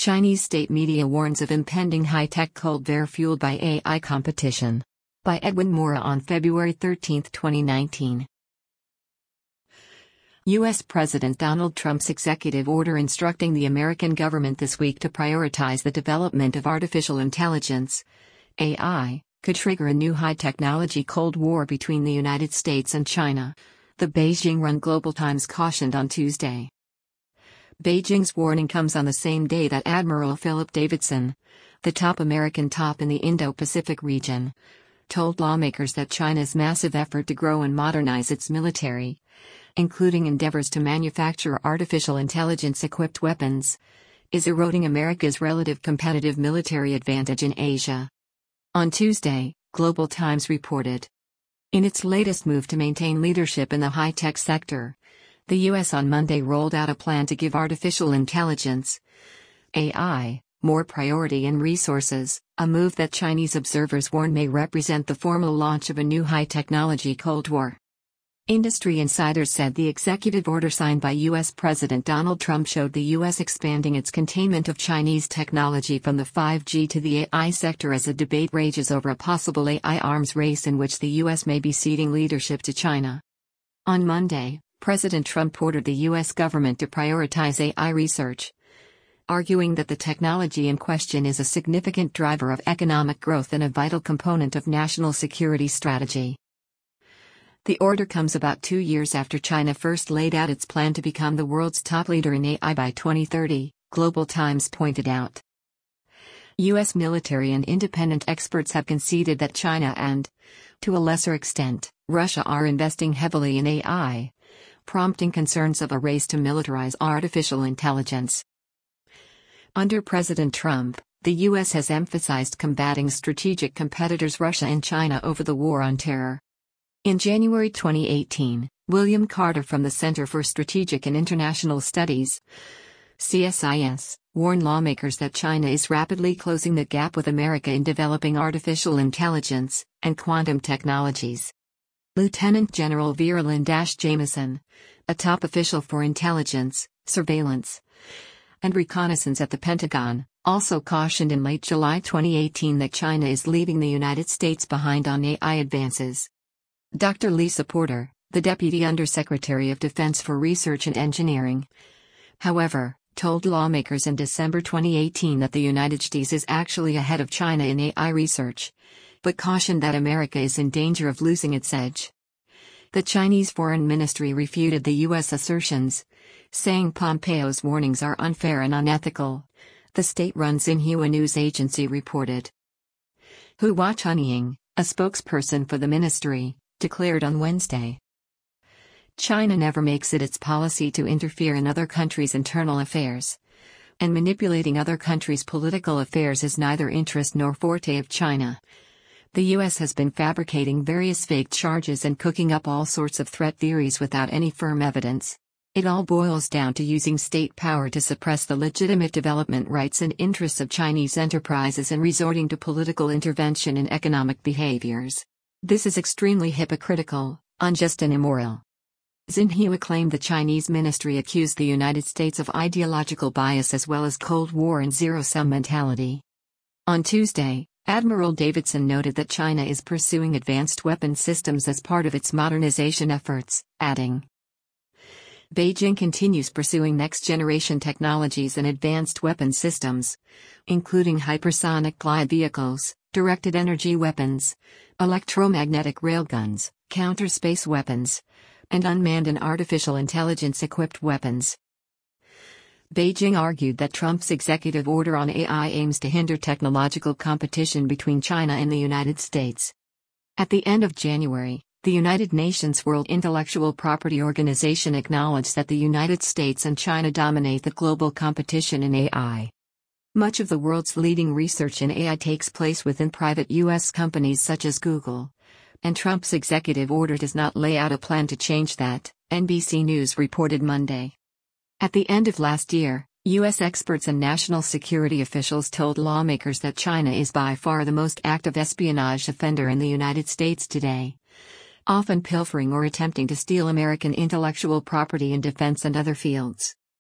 Chinese state media warns of impending high-tech Cold War fueled by AI competition. By Edwin Mora on February 13, 2019. U.S. President Donald Trump's executive order instructing the American government this week to prioritize the development of artificial intelligence, AI, could trigger a new high-technology Cold War between the United States and China, the Beijing-run Global Times cautioned on Tuesday. Beijing's warning comes on the same day that Admiral Philip Davidson, the top American in the Indo-Pacific region, told lawmakers that China's massive effort to grow and modernize its military, including endeavors to manufacture artificial intelligence-equipped weapons, is eroding America's relative competitive military advantage in Asia. On Tuesday, Global Times reported. In its latest move to maintain leadership in the high-tech sector, the U.S. on Monday rolled out a plan to give artificial intelligence, AI, more priority and resources, a move that Chinese observers warn may represent the formal launch of a new high-technology Cold War. Industry insiders said the executive order signed by U.S. President Donald Trump showed the U.S. expanding its containment of Chinese technology from the 5G to the AI sector as a debate rages over a possible AI arms race in which the U.S. may be ceding leadership to China. On Monday, President Trump ordered the U.S. government to prioritize AI research, arguing that the technology in question is a significant driver of economic growth and a vital component of national security strategy. The order comes about 2 years after China first laid out its plan to become the world's top leader in AI by 2030, Global Times pointed out. U.S. military and independent experts have conceded that China and, to a lesser extent, Russia are investing heavily in AI, prompting concerns of a race to militarize artificial intelligence. Under President Trump, the U.S. has emphasized combating strategic competitors Russia and China over the war on terror. In January 2018, William Carter from the Center for Strategic and International Studies, CSIS, warned lawmakers that China is rapidly closing the gap with America in developing artificial intelligence and quantum technologies. Lieutenant General Vera Jamieson, a top official for intelligence, surveillance, and reconnaissance at the Pentagon, also cautioned in late July 2018 that China is leaving the United States behind on AI advances. Dr. Lisa Porter, the Deputy Undersecretary of Defense for Research and Engineering, however, told lawmakers in December 2018 that the United States is actually ahead of China in AI research, but cautioned that America is in danger of losing its edge. The Chinese Foreign Ministry refuted the U.S. assertions, saying Pompeo's warnings are unfair and unethical, the state-run Xinhua news agency reported. Hua Chunying, a spokesperson for the ministry, declared on Wednesday. China never makes it its policy to interfere in other countries' internal affairs, and manipulating other countries' political affairs is neither interest nor forte of China. The U.S. has been fabricating various fake charges and cooking up all sorts of threat theories without any firm evidence. It all boils down to using state power to suppress the legitimate development rights and interests of Chinese enterprises and resorting to political intervention in economic behaviors. This is extremely hypocritical, unjust and immoral. Xinhua claimed the Chinese ministry accused the United States of ideological bias as well as Cold War and zero-sum mentality. On Tuesday, Admiral Davidson noted that China is pursuing advanced weapon systems as part of its modernization efforts, adding, Beijing continues pursuing next-generation technologies and advanced weapon systems, including hypersonic glide vehicles, directed energy weapons, electromagnetic railguns, counter-space weapons, and unmanned and artificial intelligence-equipped weapons. Beijing argued that Trump's executive order on AI aims to hinder technological competition between China and the United States. At the end of January, the United Nations World Intellectual Property Organization acknowledged that the United States and China dominate the global competition in AI. Much of the world's leading research in AI takes place within private U.S. companies such as Google, and Trump's executive order does not lay out a plan to change that, NBC News reported Monday. At the end of last year, U.S. experts and national security officials told lawmakers that China is by far the most active espionage offender in the United States today, often pilfering or attempting to steal American intellectual property in defense and other fields.